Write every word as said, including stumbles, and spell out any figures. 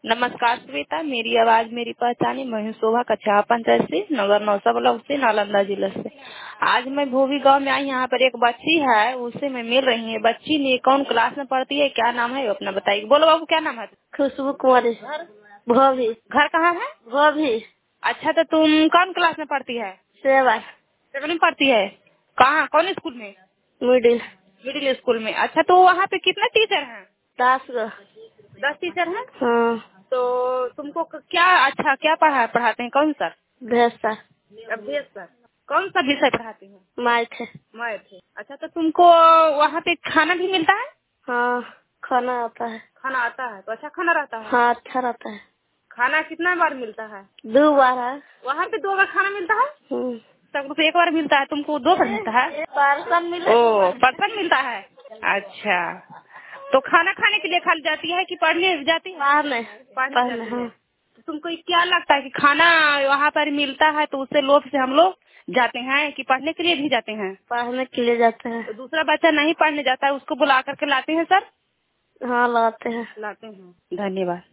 नमस्कार श्वेता, मेरी आवाज मेरी पहचानी। मैं हूँ शोभा, कक्षा पंचायत से नगर नौसा ब्लॉक से नालंदा जिले से। आज मैं भोवी गांव में आई। यहाँ पर एक बच्ची है, उससे मैं मिल रही है। बच्ची ने कौन क्लास में पढ़ती है, क्या नाम है, वो अपना बताइए। बोलो बाबू, क्या नाम है? खुशबू कुमारी। भोवी। घर कहाँ है? भोवी। अच्छा, तो तुम कौन क्लास में पढ़ती है? सेवन। सेवन में पढ़ती है। कहाँ, कौन स्कूल में? मिडिल। मिडिल स्कूल में। अच्छा, तो वहाँ पे कितने टीचर हैं? दस गो। दस टीचर हैं। हाँ। तो तुमको क- क्या अच्छा क्या पढ़ा पढ़ाते हैं, कौन सर? भेज सर। अभ्यस सर। कौन सा विषय पढ़ाती हैं? मैथ है। मैथ। अच्छा, तो तुमको वहाँ पे खाना भी मिलता है? हाँ, खाना आता है। खाना आता है, तो अच्छा खाना रहता है? हाँ, अच्छा रहता है। खाना कितना बार मिलता है? दो बार है। वहाँ पे दो बार खाना मिलता है? हम्म। सब लोग को एक बार मिलता है, तुमको दो बार मिलता है? पर्सन मिले। ओ, पर्सन मिलता है। अच्छा, तो खाना खाने के लिए खाली जाती है कि पढ़ने जाती है? पढ़ने। पढ़ने पढ़ने। जाती है। हाँ। तो तुमको क्या लगता है कि खाना वहाँ पर मिलता है तो उससे लोभ से हम लोग जाते हैं कि पढ़ने के लिए भी जाते हैं? पढ़ने के लिए जाते हैं। तो दूसरा बच्चा नहीं पढ़ने जाता है, उसको बुला करके लाते हैं सर? हाँ, लाते हैं। लाते हैं। धन्यवाद।